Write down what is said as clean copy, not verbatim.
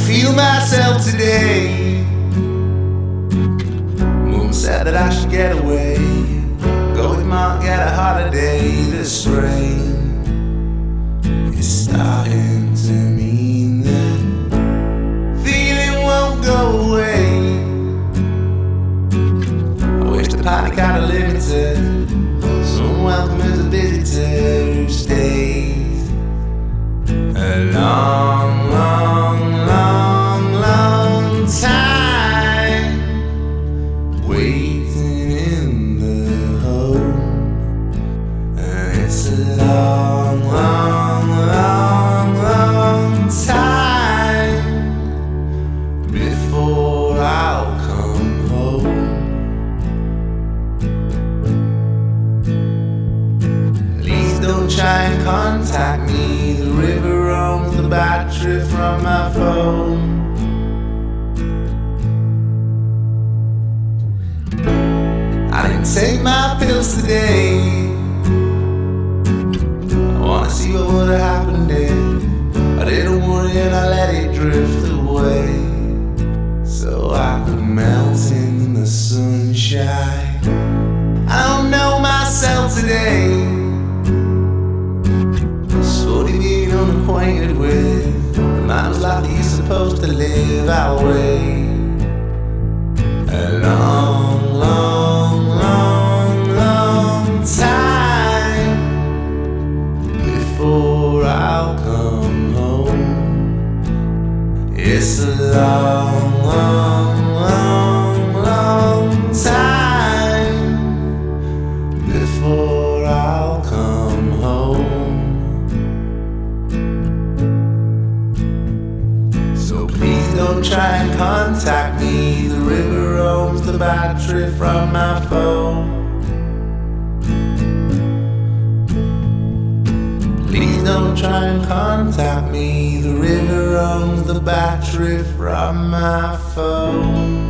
feel myself today. Moon said that I should get away, go with Mom, get a holiday. This rain is starting to mean that feeling won't go away. I wish the panic had a limited, some welcome as a visitor who stays a long, long, long, long time waiting in the home. And it's a long, long, long, long time before I'll come home. Please don't try and contact me, the river owns the battery from my phone. I didn't take my pills today, I wanna see what would've happened if I didn't worry and I let it drift away, so I could melt in the sunshine. I don't know myself today, slowly being unacquainted with the man's life that you're supposed to live our way. A long, long, long, long time before I'll come home. It's a long, long, long, long time before I'll come home. So please don't try and contact me, the river owns the battery from my phone. Please don't try and contact me, the river owns the battery from my phone.